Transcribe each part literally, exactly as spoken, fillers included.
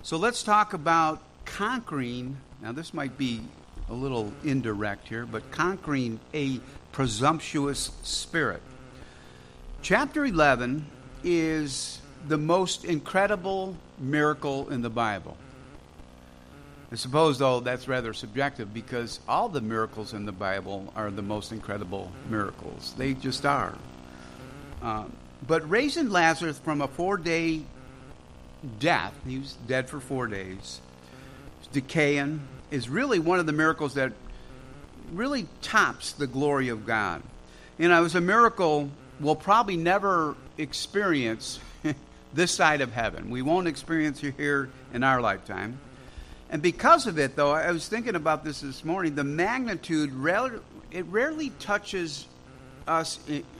So let's talk about conquering. Now, this might be a little indirect here, but conquering a presumptuous spirit. Chapter eleven is the most incredible miracle in the Bible. I suppose, though, that's rather subjective because all the miracles in the Bible are the most incredible miracles. They just are. Um, but raising Lazarus from a four-day death, he was dead for four days, decaying, is really one of the miracles that really tops the glory of God. You know, it was a miracle we'll probably never experience this side of heaven. We won't experience it here in our lifetime. And because of it, though, I was thinking about this this morning, the magnitude, it rarely touches us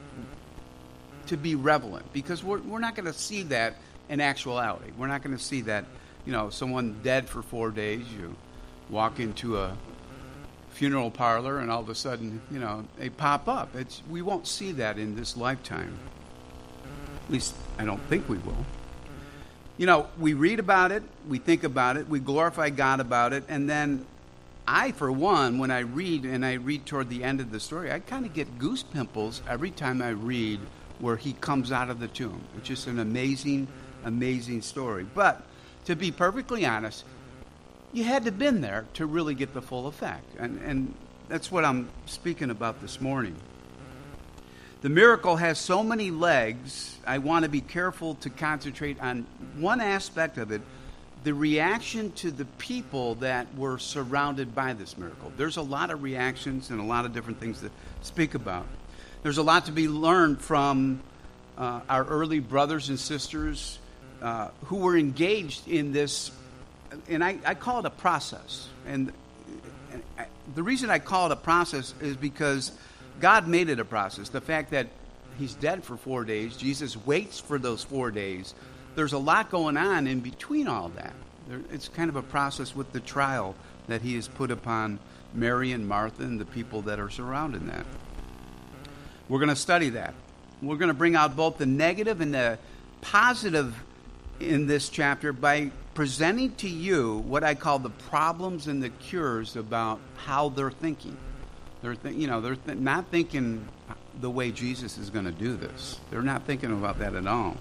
to be relevant because we're, we're not going to see that in actuality. We're not going to see that, you know, someone dead for four days, you walk into a funeral parlor and all of a sudden, you know, they pop up. It's, we won't see that in this lifetime. At least I don't think we will. You know, we read about it, we think about it, we glorify God about it, and then I, for one, when I read, and I read toward the end of the story, I kind of get goose pimples every time I read where he comes out of the tomb. It's just an amazing, amazing story. But to be perfectly honest, you had to have been there to really get the full effect. And, and that's what I'm speaking about this morning. The miracle has so many legs, I want to be careful to concentrate on one aspect of it, the reaction to the people that were surrounded by this miracle. There's a lot of reactions and a lot of different things to speak about. There's a lot to be learned from uh, our early brothers and sisters uh, who were engaged in this, and I, I call it a process. And, and I, the reason I call it a process is because God made it a process. The fact that he's dead for four days, Jesus waits for those four days. There's a lot going on in between all that. There, it's kind of a process with the trial that he has put upon Mary and Martha and the people that are surrounding that. We're going to study that. We're going to bring out both the negative and the positive in this chapter by presenting to you what I call the problems and the cures about how they're thinking. They're, th- you know, they're th- not thinking the way Jesus is going to do this. They're not thinking about that at all.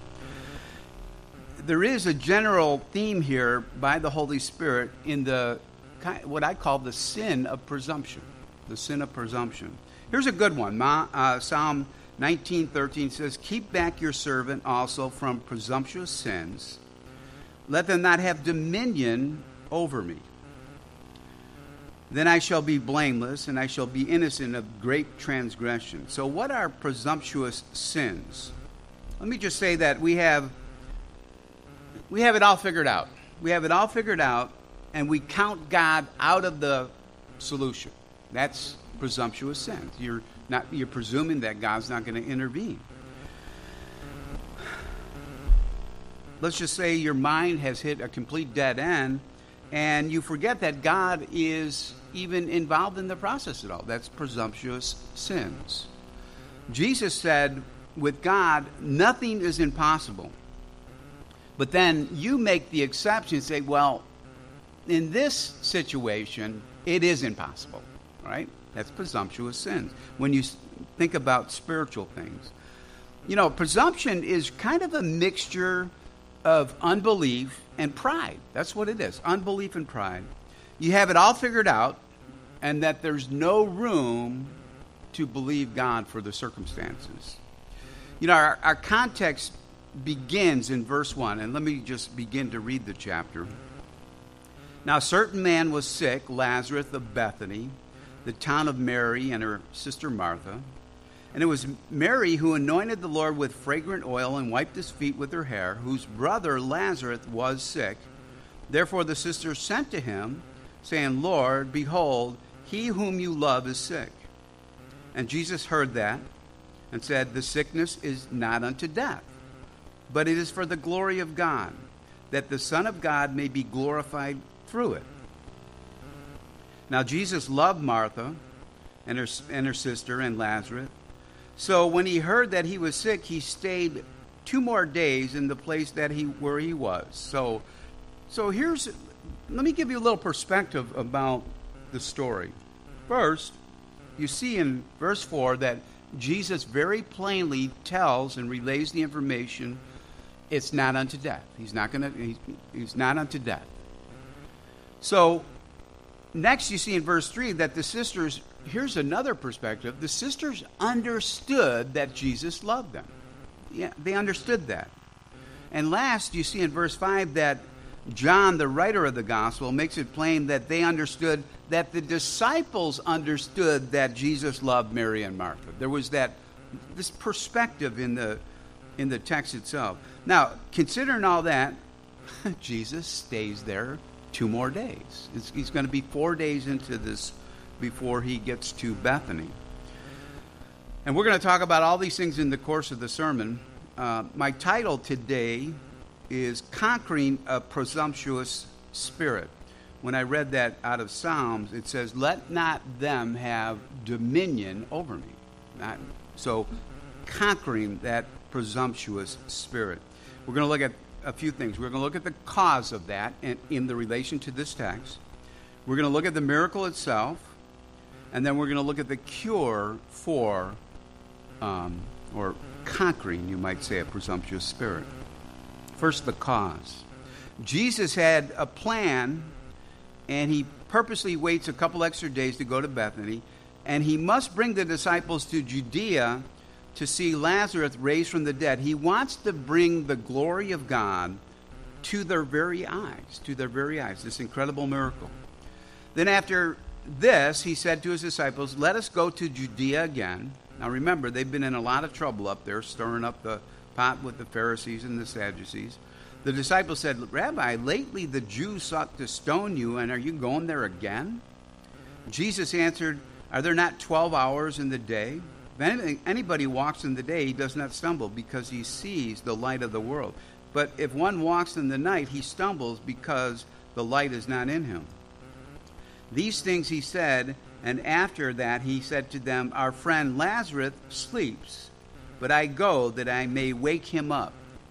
There is a general theme here by the Holy Spirit in the what I call the sin of presumption. The sin of presumption. Here's a good one. Ma, uh, Psalm nineteen thirteen says, "Keep back your servant also from presumptuous sins. Let them not have dominion over me. Then I shall be blameless, and I shall be innocent of great transgression." So what are presumptuous sins? Let me just say that we have we have it all figured out. We have it all figured out, and we count God out of the solution. That's presumptuous sins. You're not you're presuming that God's not going to intervene. Let's just say your mind has hit a complete dead end, and you forget that God is even involved in the process at all. That's presumptuous sins. Jesus said, with God, nothing is impossible. But then you make the exception and say, well, in this situation, it is impossible. Right? That's presumptuous sins. When you think about spiritual things. You know, presumption is kind of a mixture of unbelief and pride. That's what it is, unbelief and pride. You have it all figured out, and that there's no room to believe God for the circumstances. You know, our, our context begins in verse one, and let me just begin to read the chapter. "Now a certain man was sick, Lazarus of Bethany, the town of Mary and her sister Martha. And it was Mary who anointed the Lord with fragrant oil and wiped his feet with her hair, whose brother Lazarus was sick. Therefore the sisters sent to him, saying, Lord, behold, he whom you love is sick. And Jesus heard that, and said, The sickness is not unto death, but it is for the glory of God, that the Son of God may be glorified through it. Now Jesus loved Martha and her, and her sister and Lazarus. So when he heard that he was sick, he stayed two more days in the place that he where he was. So So here's, let me give you a little perspective about the story. First, you see in verse four that Jesus very plainly tells and relays the information, it's not unto death. He's not going to, he's, he's not unto death. So next you see in verse three that the sisters, here's another perspective, the sisters understood that Jesus loved them. Yeah, they understood that. And last you see in verse five that John, the writer of the gospel, makes it plain that they understood, that the disciples understood that Jesus loved Mary and Martha. There was that, this perspective in the in the text itself. Now, considering all that, Jesus stays there two more days. It's, he's going to be four days into this before he gets to Bethany. And we're going to talk about all these things in the course of the sermon. Uh, my title today is Conquering a Presumptuous Spirit. When I read that out of Psalms, it says, let not them have dominion over me. Not, so, conquering that presumptuous spirit. We're going to look at a few things. We're going to look at the cause of that in, in the relation to this text. We're going to look at the miracle itself. And then we're going to look at the cure for, um, or conquering, you might say, a presumptuous spirit. First, the cause. Jesus had a plan, and he purposely waits a couple extra days to go to Bethany, and he must bring the disciples to Judea to see Lazarus raised from the dead. He wants to bring the glory of God to their very eyes, to their very eyes, this incredible miracle. Then after this, he said to his disciples, let us go to Judea again. Now remember, they've been in a lot of trouble up there, stirring up the pot with the Pharisees and the Sadducees. The disciples said, Rabbi, lately the Jews sought to stone you, and are you going there again? Jesus answered, are there not twelve hours in the day? If anybody walks in the day, he does not stumble, because he sees the light of the world. But if one walks in the night, he stumbles, because the light is not in him. These things he said, and after that he said to them, our friend Lazarus sleeps, but I go that I may wake him up.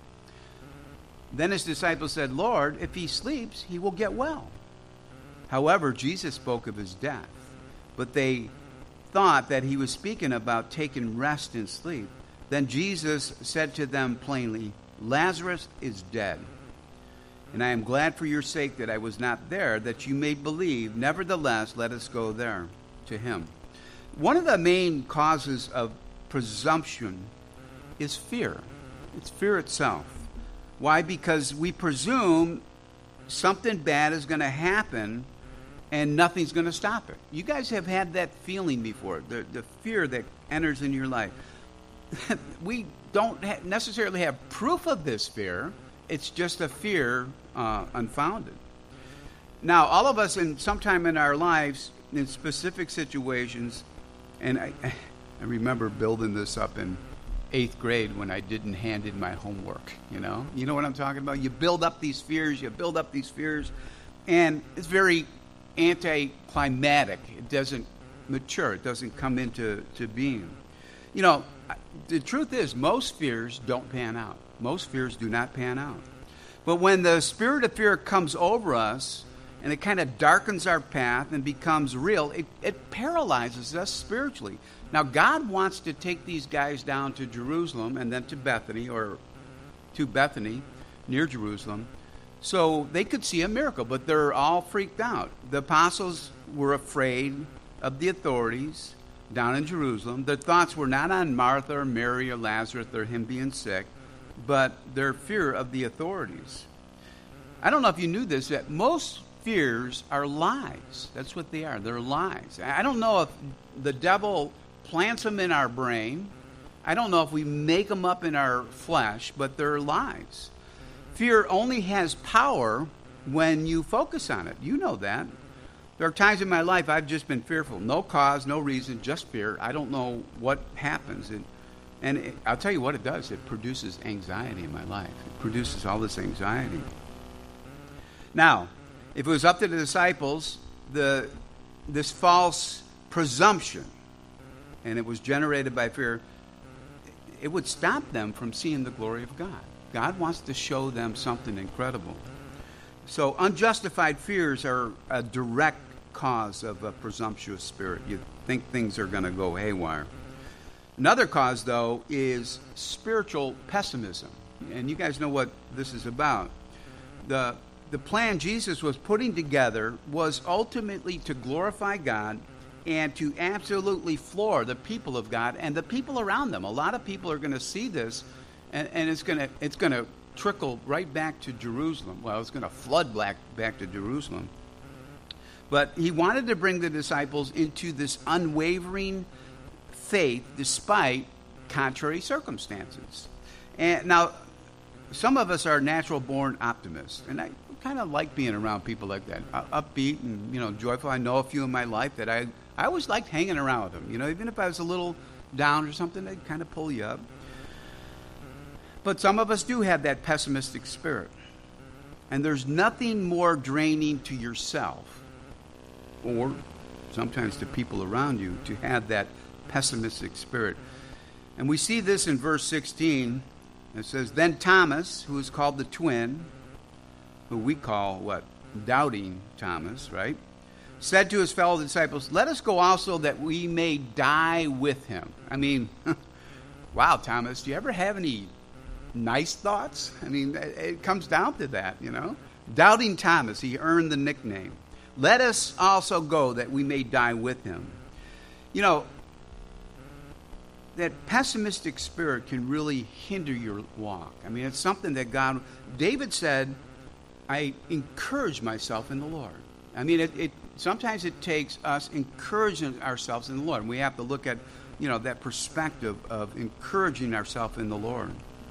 Then his disciples said, Lord, if he sleeps, he will get well. However, Jesus spoke of his death, but they thought that he was speaking about taking rest and sleep. Then Jesus said to them plainly, Lazarus is dead, and I am glad for your sake that I was not there, that you may believe. Nevertheless, let us go there to him. One of the main causes of presumption is fear. It's fear itself. Why? Because we presume something bad is going to happen and nothing's going to stop it. You guys have had that feeling before, the, the fear that enters in your life. We don't ha- necessarily have proof of this fear. It's just a fear uh, unfounded. Now, all of us in sometime in our lives, in specific situations, and I, I remember building this up in eighth grade when I didn't hand in my homework, you know? You know what I'm talking about? You build up these fears, you build up these fears, and it's very anticlimactic. It doesn't mature. It doesn't come into to being. You know, the truth is most fears don't pan out. Most fears do not pan out. But when the spirit of fear comes over us and it kind of darkens our path and becomes real, it, it paralyzes us spiritually. Now, God wants to take these guys down to Jerusalem and then to Bethany, or to Bethany, near Jerusalem, so they could see a miracle, but they're all freaked out. The apostles were afraid of the authorities down in Jerusalem. Their thoughts were not on Martha or Mary or Lazarus or him being sick, but their fear of the authorities. I don't know if you knew this, that most fears are lies. That's what they are. They're lies. I don't know if the devil plants them in our brain. I don't know if we make them up in our flesh, but they're lies. Fear only has power when you focus on it. You know that. There are times in my life I've just been fearful. No cause, no reason, just fear. I don't know what happens. And, and it, I'll tell you what it does. It produces anxiety in my life. It produces all this anxiety. Now, if it was up to the disciples, the this false presumption, and it was generated by fear, it would stop them from seeing the glory of God. God wants to show them something incredible. So unjustified fears are a direct cause of a presumptuous spirit. You think things are going to go haywire. Another cause, though, is spiritual pessimism. And you guys know what this is about. The, the plan Jesus was putting together was ultimately to glorify God and to absolutely floor the people of God and the people around them. A lot of people are going to see this, and, and it's going to it's going to trickle right back to Jerusalem. Well, it's going to flood back, back to Jerusalem. But he wanted to bring the disciples into this unwavering faith despite contrary circumstances. And now, some of us are natural-born optimists, and I kind of like being around people like that, upbeat and, you know, joyful. I know a few in my life that I, I always liked hanging around with them. You know, even if I was a little down or something, they'd kind of pull you up. But some of us do have that pessimistic spirit. And there's nothing more draining to yourself or sometimes to people around you to have that pessimistic spirit. And we see this in verse sixteen. It says, then Thomas, who is called the twin, who we call, what, doubting Thomas, right, said to his fellow disciples, let us go also that we may die with him. I mean, wow, Thomas, do you ever have any nice thoughts? I mean, it comes down to that, you know. Doubting Thomas, he earned the nickname. Let us also go that we may die with him. You know, that pessimistic spirit can really hinder your walk. I mean, it's something that God, David said, I encourage myself in the Lord. I mean, it, it sometimes it takes us encouraging ourselves in the Lord. And we have to look at, you know, that perspective of encouraging ourselves in the Lord.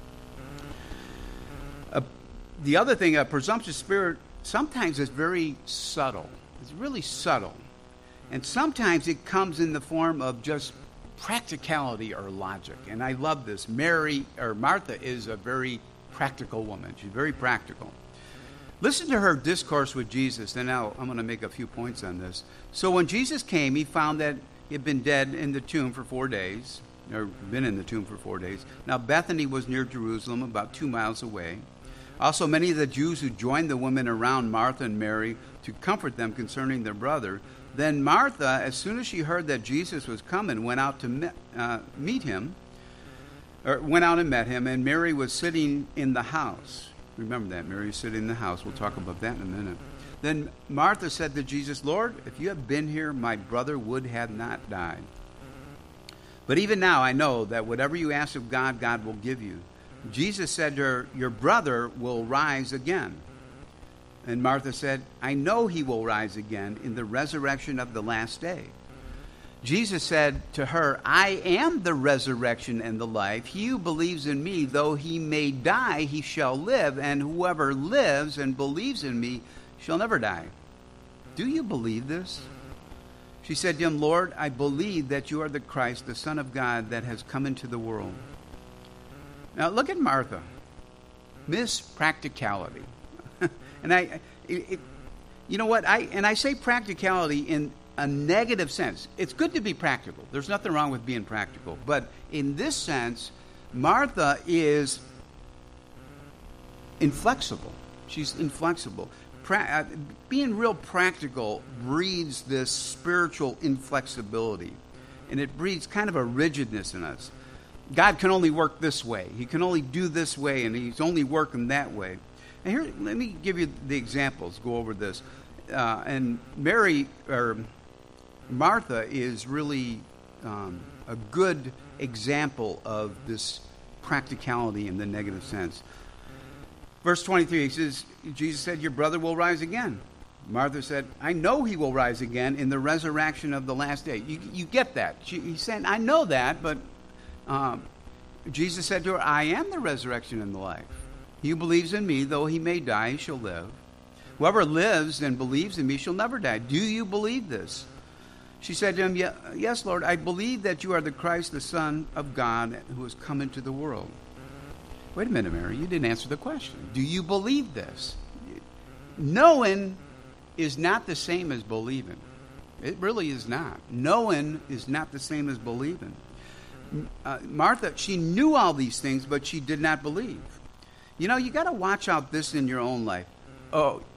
Uh, the other thing, a presumptuous spirit, sometimes is very subtle. It's really subtle. And sometimes it comes in the form of just practicality or logic. And I love this. Mary, or Martha, is a very practical woman. She's very practical. Listen to her discourse with Jesus, and now I'm going to make a few points on this. So when Jesus came, he found that he had been dead in the tomb for four days, or been in the tomb for four days. Now Bethany was near Jerusalem, about two miles away. Also many of the Jews who joined the women around Martha and Mary to comfort them concerning their brother. Then Martha, as soon as she heard that Jesus was coming, went out to met, uh, meet him, or went out and met him, and Mary was sitting in the house. Remember that, Mary was sitting in the house. We'll talk about that in a minute. Then Martha said to Jesus, Lord, if you had been here, my brother would have not died. But even now I know that whatever you ask of God, God will give you. Jesus said to her, your brother will rise again. And Martha said, I know he will rise again in the resurrection of the last day. Jesus said to her, I am the resurrection and the life. He who believes in me, though he may die, he shall live. And whoever lives and believes in me shall never die. Do you believe this? She said to him, Lord, I believe that you are the Christ, the Son of God, that has come into the world. Now look at Martha. Miss Practicality. And I, it, it, you know what? I and I say practicality in a negative sense. It's good to be practical. There's nothing wrong with being practical. But in this sense, Martha is inflexible. She's inflexible. Pra- uh, being real practical breeds this spiritual inflexibility. And it breeds kind of a rigidness in us. God can only work this way. He can only do this way, and he's only working that way. And here, let me give you the examples. Go over this. Uh, and Mary, or Martha, is really um, a good example of this practicality in the negative sense. Verse twenty-three, he says, Jesus said, your brother will rise again. Martha said, I know he will rise again in the resurrection of the last day. You, you get that. She, he's saying, I know that, but um, Jesus said to her, I am the resurrection and the life. He who believes in me, though he may die, he shall live. Whoever lives and believes in me shall never die. Do you believe this? She said to him, yes, Lord, I believe that you are the Christ, the Son of God, who has come into the world. Wait a minute, Mary, you didn't answer the question. Do you believe this? Knowing is not the same as believing. It really is not. Knowing is not the same as believing. Uh, Martha, she knew all these things, but she did not believe. You know, you got to watch out this in your own life. Oh,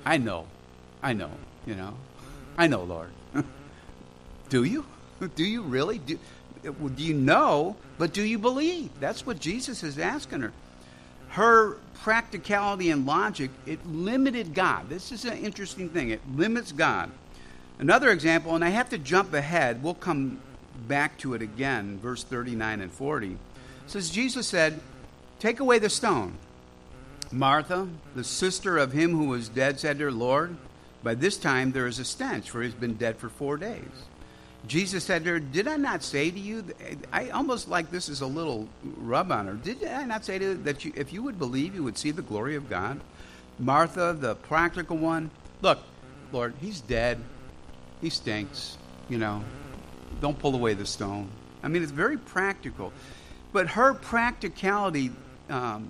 I know. I know, you know. I know, Lord. Do you? Do you really? Do, do you know, but do you believe? That's what Jesus is asking her. Her practicality and logic, it limited God. This is an interesting thing. It limits God. Another example, and I have to jump ahead. We'll come back to it again, verse thirty-nine and forty. It says, Jesus said, take away the stone. Martha, the sister of him who was dead, said to her, Lord, by this time there is a stench, for he has been dead for four days. Jesus said to her, did I not say to you, I almost like this is a little rub on her. Did I not say to you that you, if you would believe, you would see the glory of God? Martha, the practical one, look, Lord, he's dead. He stinks, you know. Don't pull away the stone. I mean, it's very practical. But her practicality, um,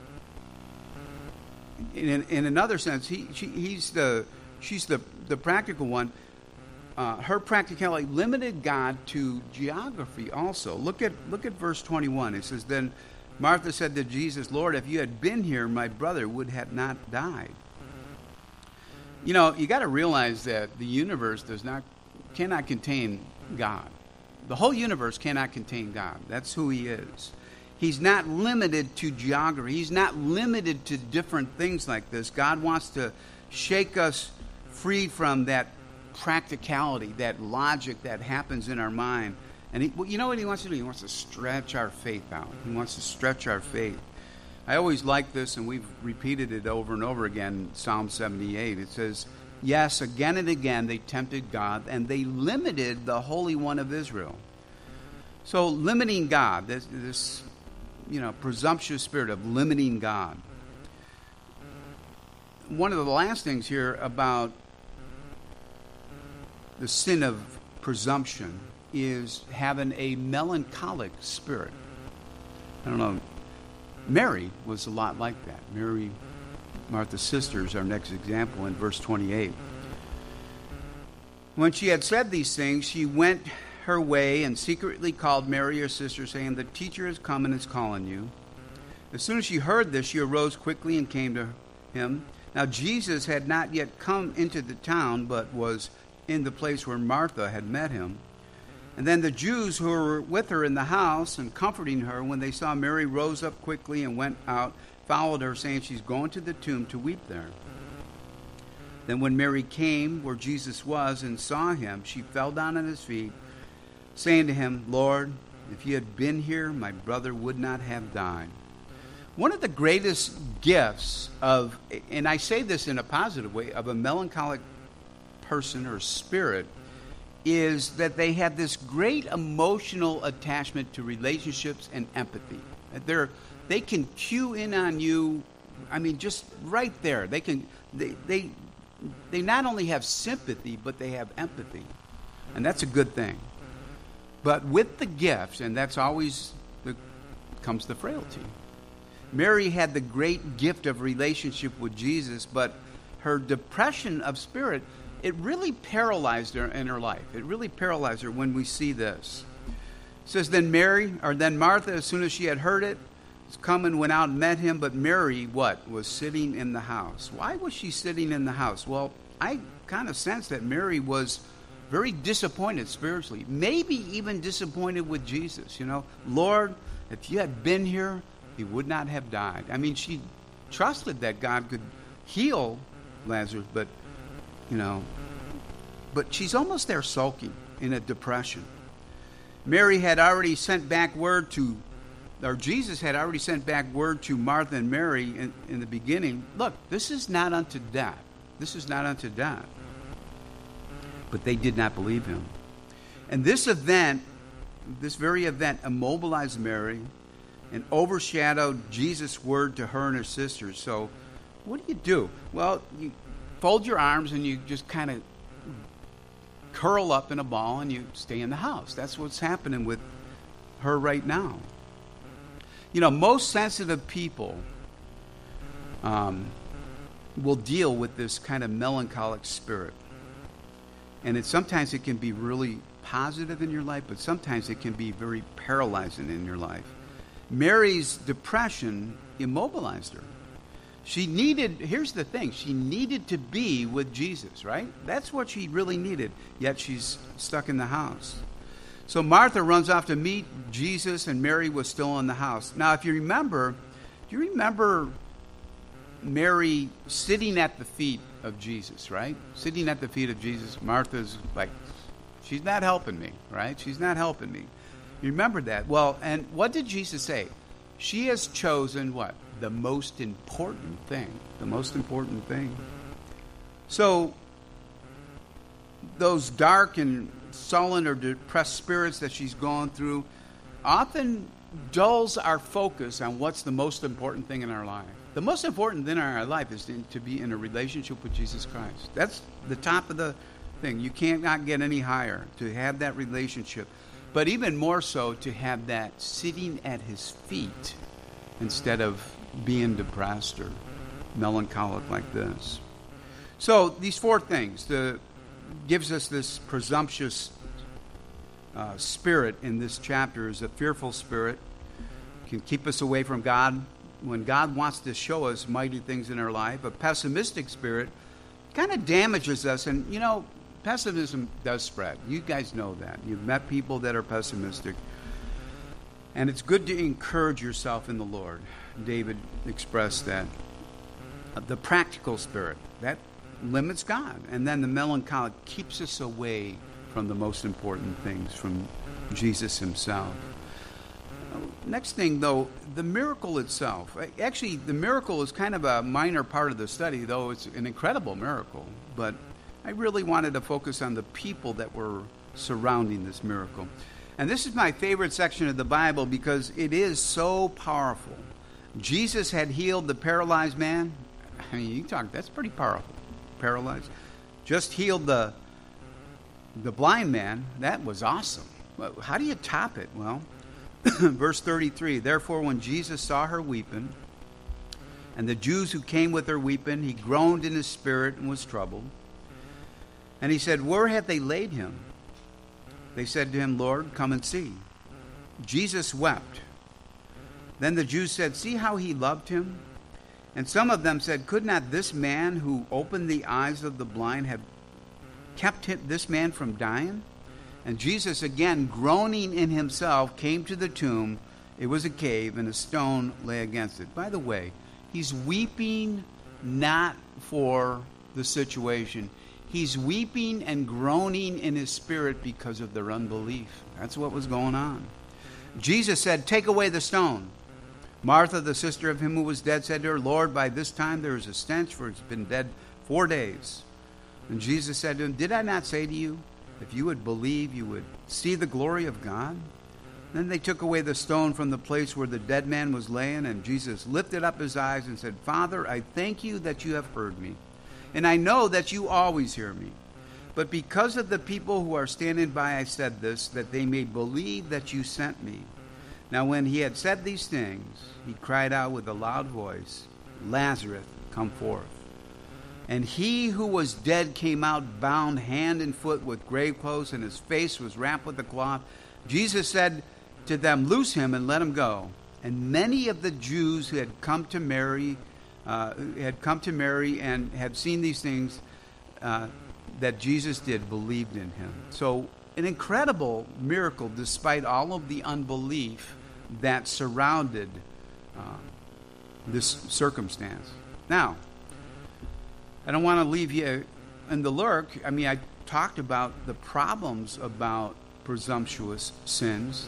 in, in another sense, he, she, he's the, she's the, the practical one. Uh, her practicality limited God to geography also. Look at look at verse twenty-one. It says, then Martha said to Jesus, Lord, if you had been here, my brother would have not died. You know, you got to realize that the universe does not cannot contain God. The whole universe cannot contain God. That's who he is. He's not limited to geography. He's not limited to different things like this. God wants to shake us free from that practicality, that logic that happens in our mind. And he, well, you know what he wants to do? He wants to stretch our faith out. He wants to stretch our faith. I always like this, and we've repeated it over and over again, Psalm seventy-eight. It says, yes, again and again they tempted God, and they limited the Holy One of Israel. So limiting God, this, this you know, presumptuous spirit of limiting God. One of the last things here about the sin of presumption is having a melancholic spirit. I don't know. Mary was a lot like that. Mary, Martha's sister, is our next example in verse twenty-eight. When she had said these things, she went her way and secretly called Mary, her sister, saying, the teacher has come and is calling you. As soon as she heard this, she arose quickly and came to him. Now Jesus had not yet come into the town, but was in the place where Martha had met him. And then the Jews who were with her in the house and comforting her, when they saw Mary, rose up quickly and went out, followed her, saying, she's going to the tomb to weep there. Then when Mary came where Jesus was and saw him, she fell down at his feet, saying to him, Lord, if you had been here, my brother would not have died. One of the greatest gifts of, and I say this in a positive way, of a melancholic person or spirit is that they have this great emotional attachment to relationships and empathy. They're, they can cue in on you, I mean, just right there. They can, they, they, they not only have sympathy, but they have empathy. And that's a good thing. But with the gifts, and that's always the, comes the frailty. Mary had the great gift of relationship with Jesus, but her depression of spirit, it really paralyzed her in her life. It really paralyzed her when we see this. It says, then Mary, or then Martha, as soon as she had heard it, was come and went out and met him. But Mary, what? Was sitting in the house. Why was she sitting in the house? Well, I kind of sense that Mary was very disappointed spiritually. Maybe even disappointed with Jesus. You know, Lord, if you had been here, he would not have died. I mean, she trusted that God could heal Lazarus, but you know, but she's almost there sulking in a depression. Mary had already sent back word to, or Jesus had already sent back word to Martha and Mary in, in the beginning. Look, this is not unto death. This is not unto death. But they did not believe him. And this event, this very event, immobilized Mary and overshadowed Jesus' word to her and her sisters. So what do you do? Well, you fold your arms and you just kind of curl up in a ball and you stay in the house. That's what's happening with her right now. You know, most sensitive people um, will deal with this kind of melancholic spirit. And it, sometimes it can be really positive in your life, but sometimes it can be very paralyzing in your life. Mary's depression immobilized her. She needed, here's the thing, she needed to be with Jesus, right? That's what she really needed, yet she's stuck in the house. So Martha runs off to meet Jesus, and Mary was still in the house. Now, if you remember, do you remember Mary sitting at the feet of Jesus, right? Sitting at the feet of Jesus. Martha's like, she's not helping me, right? She's not helping me. You remember that? Well, and what did Jesus say? She has chosen what? The most important thing. The most important thing. So, those dark and sullen or depressed spirits that she's gone through often dulls our focus on what's the most important thing in our life. The most important thing in our life is to be in a relationship with Jesus Christ. That's the top of the thing. You cannot get any higher to have that relationship. But even more so to have that sitting at his feet instead of being depressed or melancholic like this. So these four things the, gives us this presumptuous uh, spirit in this chapter is a fearful spirit. Can keep us away from God when God wants to show us mighty things in our life. A pessimistic spirit kind of damages us. And, you know, pessimism does spread. You guys know that. You've met people that are pessimistic. And it's good to encourage yourself in the Lord. David expressed that. The practical spirit, that limits God. And then the melancholic keeps us away from the most important things, from Jesus himself. Next thing, though, the miracle itself. Actually, the miracle is kind of a minor part of the study, though it's an incredible miracle. But I really wanted to focus on the people that were surrounding this miracle. And this is my favorite section of the Bible because it is so powerful. Jesus had healed the paralyzed man. I mean, you talk, that's pretty powerful. Paralyzed. Just healed the, the blind man. That was awesome. How do you top it? Well, verse thirty-three, therefore when Jesus saw her weeping, and the Jews who came with her weeping, he groaned in his spirit and was troubled. And he said, where have they laid him? They said to him, Lord, come and see. Jesus wept. Then the Jews said, see how he loved him? And some of them said, could not this man who opened the eyes of the blind have kept him, this man from dying? And Jesus, again, groaning in himself, came to the tomb. It was a cave, and a stone lay against it. By the way, he's weeping not for the situation. He's weeping and groaning in his spirit because of their unbelief. That's what was going on. Jesus said, take away the stone. Martha, the sister of him who was dead, said to her, Lord, by this time there is a stench, for it's been dead four days. And Jesus said to him, did I not say to you, if you would believe, you would see the glory of God? Then they took away the stone from the place where the dead man was laying, and Jesus lifted up his eyes and said, Father, I thank you that you have heard me, and I know that you always hear me. But because of the people who are standing by, I said this, that they may believe that you sent me. Now when he had said these things, he cried out with a loud voice, Lazarus, come forth. And he who was dead came out, bound hand and foot with grave clothes, and his face was wrapped with a cloth. Jesus said to them, loose him and let him go. And many of the Jews who had come to Mary, uh, had come to Mary and had seen these things uh, that Jesus did, believed in him. So an incredible miracle, despite all of the unbelief that surrounded uh, this circumstance. Now, I don't want to leave you in the lurk. I mean, I talked about the problems about presumptuous sins.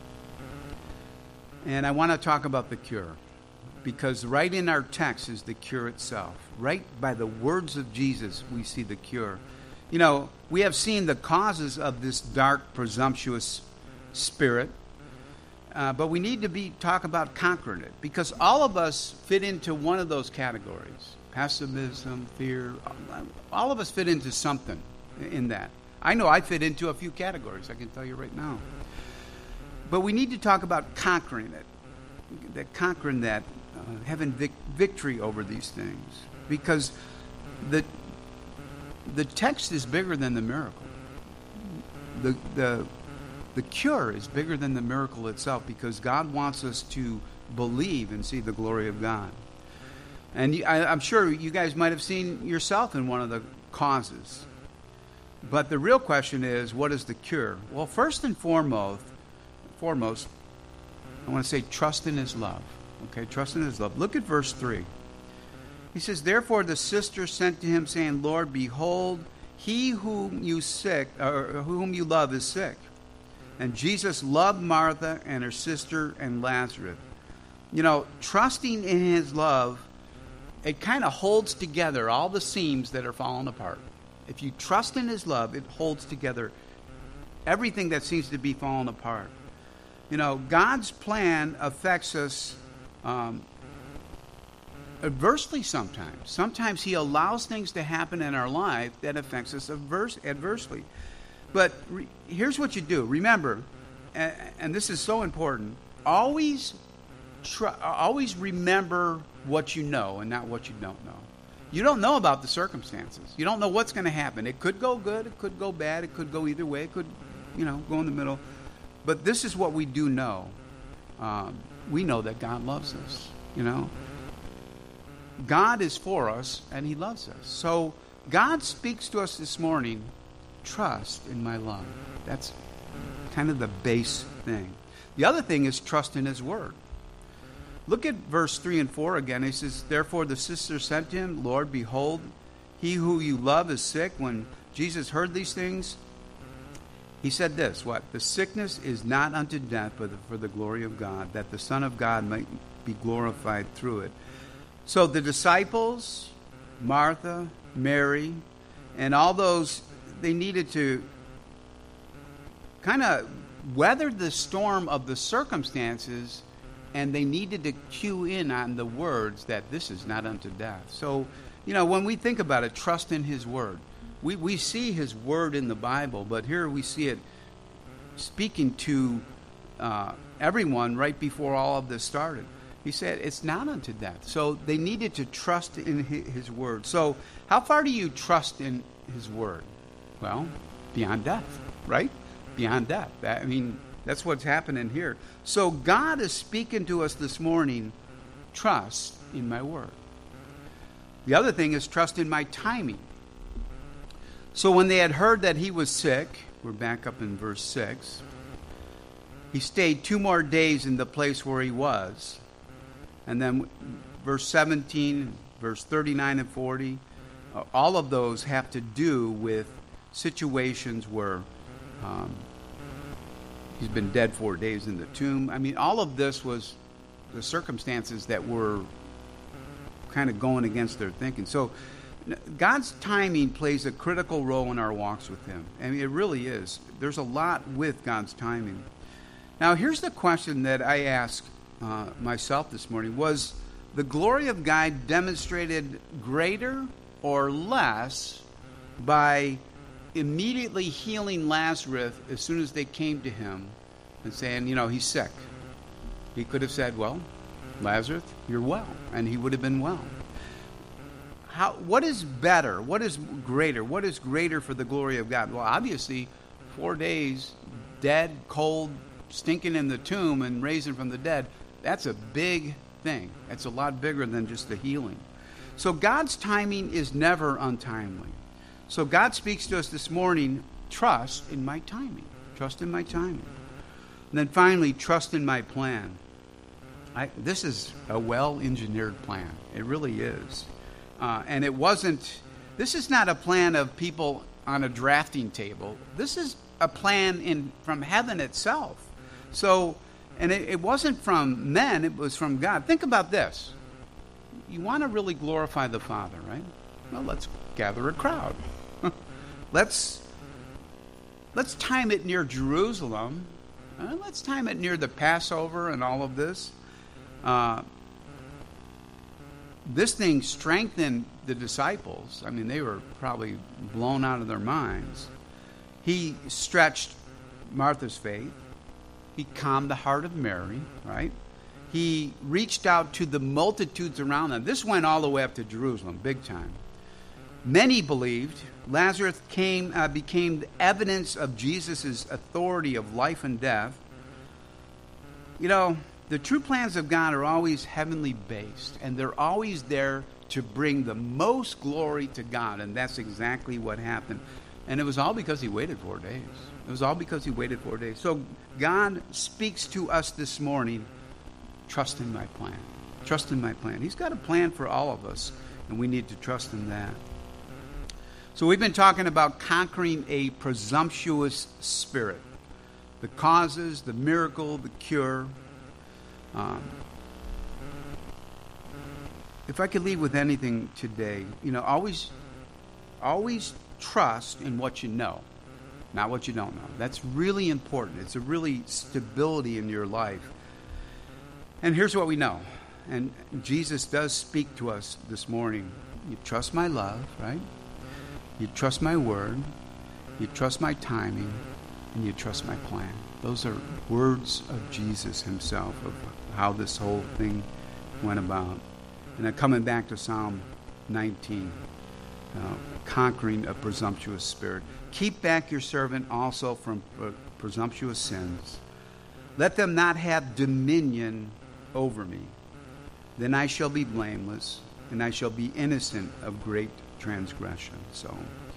And I want to talk about the cure. Because right in our text is the cure itself. Right by the words of Jesus, we see the cure. You know, we have seen the causes of this dark, presumptuous spirit. Uh, but we need to be talk about conquering it. Because all of us fit into one of those categories. Pessimism, fear, all of us fit into something in that. I know I fit into a few categories, I can tell you right now. But we need to talk about conquering it, that conquering that, uh, having vic- victory over these things. Because the the text is bigger than the miracle. The the the cure is bigger than the miracle itself, because God wants us to believe and see the glory of God. And you, I, I'm sure you guys might have seen yourself in one of the causes. But the real question is, what is the cure? Well, first and foremost, foremost, I want to say trust in his love. Okay, trust in his love. Look at verse three. He says, therefore the sister sent to him, saying, Lord, behold, he whom you sick, or whom you love is sick. And Jesus loved Martha and her sister and Lazarus. You know, trusting in his love, it kind of holds together all the seams that are falling apart. If you trust in his love, it holds together everything that seems to be falling apart. You know, God's plan affects us um, adversely sometimes. Sometimes he allows things to happen in our life that affects us adverse, adversely. But re- here's what you do. Remember, and, and this is so important, always, tr- always remember what you know and not what you don't know. You don't know about the circumstances. You don't know what's going to happen. It could go good. It could go bad. It could go either way. It could, you know, go in the middle. But this is what we do know. Um, we know that God loves us, you know. God is for us, and he loves us. So God speaks to us this morning, trust in my love. That's kind of the base thing. The other thing is trust in his word. Look at verse three and four again. He says, therefore the sister sent to him, Lord, behold, he who you love is sick. When Jesus heard these things, he said this, what? The sickness is not unto death, but for the glory of God, that the Son of God might be glorified through it. So the disciples, Martha, Mary, and all those, they needed to kind of weather the storm of the circumstances, and they needed to cue in on the words that this is not unto death. So, you know, when we think about it, trust in his word. We we see his word in the Bible, but here we see it speaking to uh, everyone right before all of this started. He said, it's not unto death. So they needed to trust in his word. So how far do you trust in his word? Well, beyond death, right? Beyond death. That, I mean, that's what's happening here. So God is speaking to us this morning, trust in my word. The other thing is trust in my timing. So when they had heard that he was sick, we're back up in verse six, he stayed two more days in the place where he was. And then verse seventeen, verse thirty-nine and forty, uh, all of those have to do with situations where um, he's been dead four days in the tomb. I mean, all of this was the circumstances that were kind of going against their thinking. So God's timing plays a critical role in our walks with him. I mean, it really is. There's a lot with God's timing. Now, here's the question that I ask uh, myself this morning. Was the glory of God demonstrated greater or less by immediately healing Lazarus as soon as they came to him and saying, you know, he's sick? He could have said, well, Lazarus, you're well, and he would have been well. How, what is better? What is greater? What is greater for the glory of God? Well, obviously, four days, dead, cold, stinking in the tomb and raising from the dead, that's a big thing. It's a lot bigger than just the healing. So God's timing is never untimely. So God speaks to us this morning, trust in my timing. Trust in my timing. And then finally, trust in my plan. I, this is a well-engineered plan. It really is. Uh, and it wasn't, this is not a plan of people on a drafting table. This is a plan in from heaven itself. So, and it, it wasn't from men, it was from God. Think about this. You want to really glorify the Father, right? Well, let's gather a crowd. let's, let's time it near Jerusalem. Uh, let's time it near the Passover and all of this. Uh, this thing strengthened the disciples. I mean, they were probably blown out of their minds. He stretched Martha's faith. He calmed the heart of Mary, right? He reached out to the multitudes around them. This went all the way up to Jerusalem, big time. Many believed. Lazarus came, uh, became the evidence of Jesus' authority of life and death. You know, The true plans of God are always heavenly based, and they're always there to bring the most glory to God, and that's exactly what happened. And it was all because he waited four days. It was all because he waited four days. So God speaks to us this morning, trust in my plan. Trust in my plan. He's got a plan for all of us, and we need to trust in that. So we've been talking about conquering a presumptuous spirit. The causes, the miracle, the cure. Um, if I could leave with anything today, you know, always, always trust in what you know, not what you don't know. That's really important. It's a really stability in your life. And here's what we know. And Jesus does speak to us this morning. You trust my love, right? You trust my word. You trust my timing. And you trust my plan. Those are words of Jesus himself, of how this whole thing went about. And then coming back to Psalm nineteen, uh, conquering a presumptuous spirit. Keep back your servant also from uh, presumptuous sins. Let them not have dominion over me. Then I shall be blameless, and I shall be innocent of great transgression. So